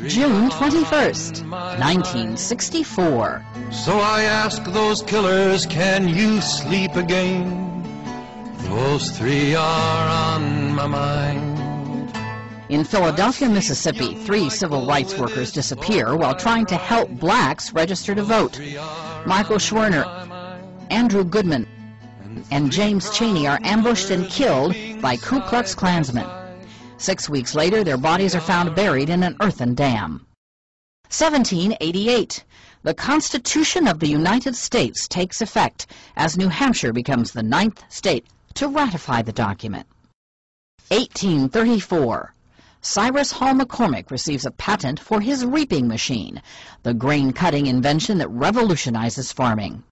June 21st, 1964. So I ask those killers, can you sleep again? Those three are on my mind. In Philadelphia, Mississippi, 3 civil rights workers disappear while trying to help blacks register to vote. Michael Schwerner, Andrew Goodman, and James Chaney are ambushed and killed by Ku Klux Klansmen. 6 weeks later, their bodies are found buried in an earthen dam. 1788. The Constitution of the United States takes effect as New Hampshire becomes the 9th state to ratify the document. 1834. Cyrus Hall McCormick receives a patent for his reaping machine, the grain-cutting invention that revolutionizes farming.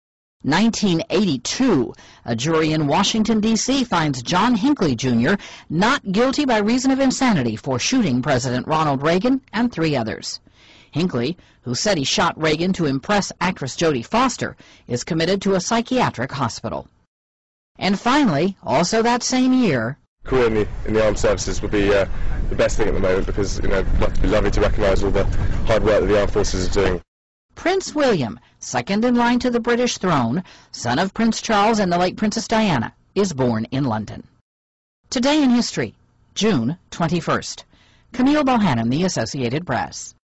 1982, a jury in Washington, D.C. finds John Hinckley, Jr. not guilty by reason of insanity for shooting President Ronald Reagan and 3 others. Hinckley, who said he shot Reagan to impress actress Jodie Foster, is committed to a psychiatric hospital. And finally, also that same year, career in the armed services would be the best thing at the moment because, it'd be lovely to recognise all the hard work that the armed forces are doing. Prince William, second in line to the British throne, son of Prince Charles and the late Princess Diana, is born in London. Today in history, June 21st. Camille Bohannon, The Associated Press.